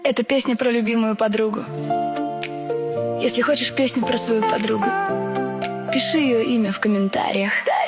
Это песня про любимую подругу. Если хочешь песню про свою подругу, пиши ее имя в комментариях.